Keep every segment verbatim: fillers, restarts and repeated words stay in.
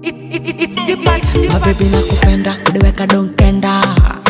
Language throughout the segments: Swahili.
It, it, it, it's the part, my baby nakupenda, udiweka donkenda.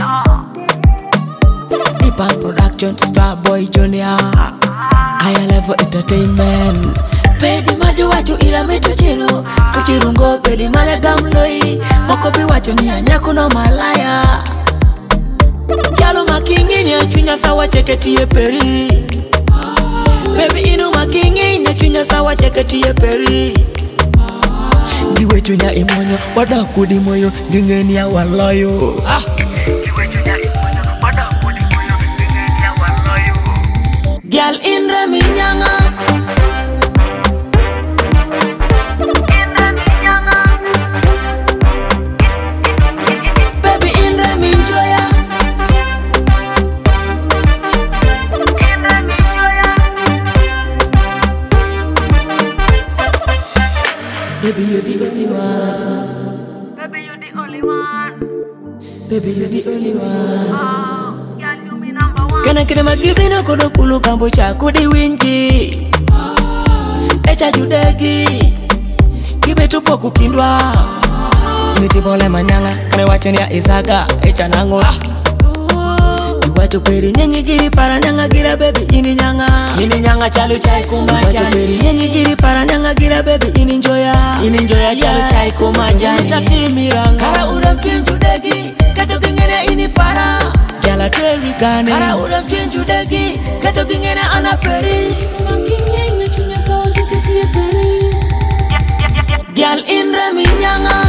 Deepan Production, Starboy Junior, Higher Level Entertainment. Pedi majo wacho ila mecho chilo, kuchirungo pedi male gamloi. Mokobi wacho ni anyaku no malaya. Gyalo makingini ya chunya sawa cheketie peri. Baby inu makingini ya chunya sawa cheketie peri. Diwe chunya imonyo, wadaku di moyo, gingeni ya walayo. Ah. Diwe chunya imonyo, wadaku di moyo, gingeni ya walayo. Gyal inre minyanga. Baby inre minjoya. Baby, you're the only one. baby, you're the only one. Baby, you're the only one. Oh, yeah, you me number one. Kana kira magibi na kodo kulu kambo cha kudi wingi. Echa judegi, kibe tupo kukindwa. Mitibole manyanga, kane wacho ni ya isaga, echa nango. Wacho peri nyengi giri para nyanga gira baby ini nyanga. Ini nyanga chalu chai kumajani. Wacho peri nyengi giri para nyanga gira baby ini njoya. Ini njoya chalu chai kumajani. Nitati miranga kara ura mpinju degi, kato gingene ini para. Jala tewi kane kara ura mpinju degi, kato gingene ana peri. Makinye chunya sawa chiketie peri. Gyal inre minyanga.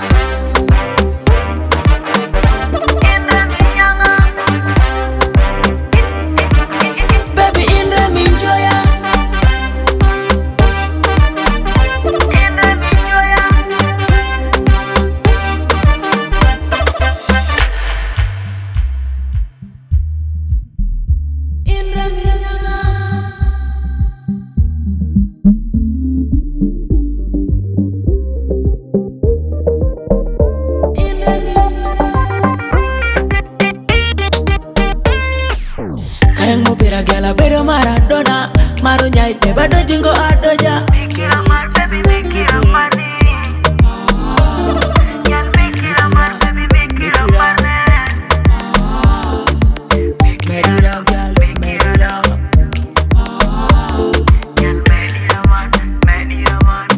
Karang mo pira gala pero Maradona, maro nyai te bado jingo adoja. Make it a man, baby, make it a man. Girl, make it a man, baby, make it a man. Made it up, girl, made it up. Girl, made it a man, made it a man.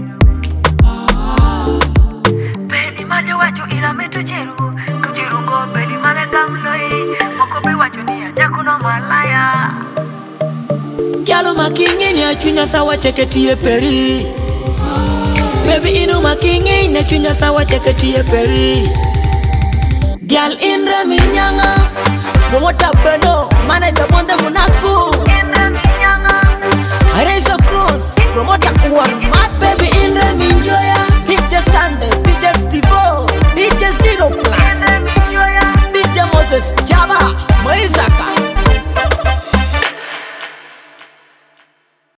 Pedi majo wacho ila meto cheru, kuchirungo pedi male gamloi. Mokobi wacho ni anyaku no malaya. Gyalo makingini ya chunya sawa cheketie peri. Baby inu makingini ya chunya sawa cheketie peri. Gyal inre minyanga, promoter beno